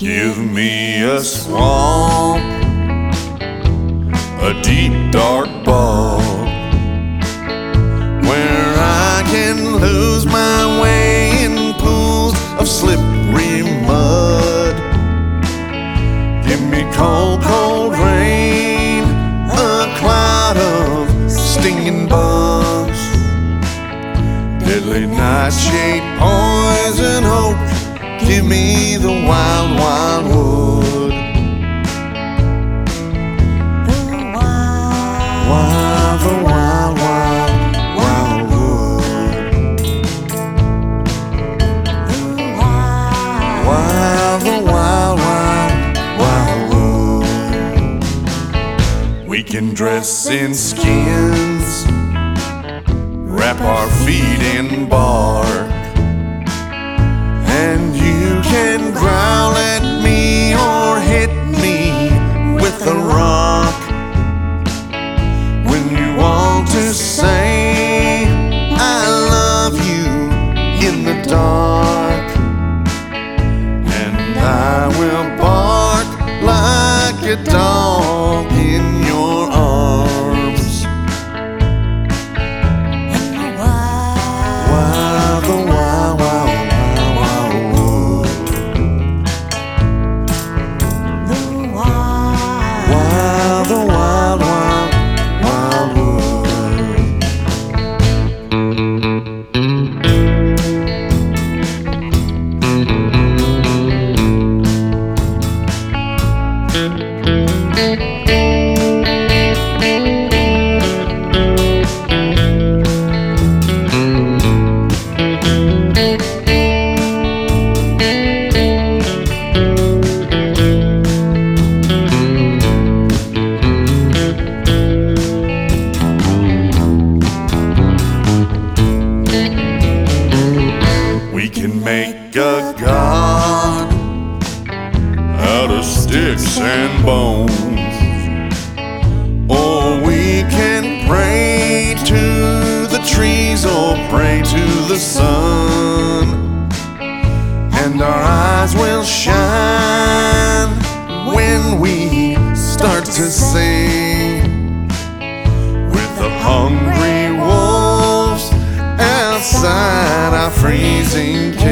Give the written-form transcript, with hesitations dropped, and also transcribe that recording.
Give me a swamp, a deep dark bog, where I can lose my way in pools of slippery mud. Give me cold, cold rain, a cloud of stinging bugs, deadly nightshade, poison oak. Give me the wild, wild wood. The wild, Wild, the wild, wild, wild wood. the wild, Wild, the wild, wild, wild wood. We can dress in skins, wrap our feet in bark, and you can growl at me or hit me with a rock. When you want to say I love you in the dark, and I will bark like a dog in your arms. and the wild, Wild, the wild, wild, wild, wild wood. the wild, Wild, the wild, wild, wild wood. We can make a god out of sticks and bones, or we can pray to the trees or pray to the sun, and our eyes will shine when we start to sing with the hungry wolves outside our freezing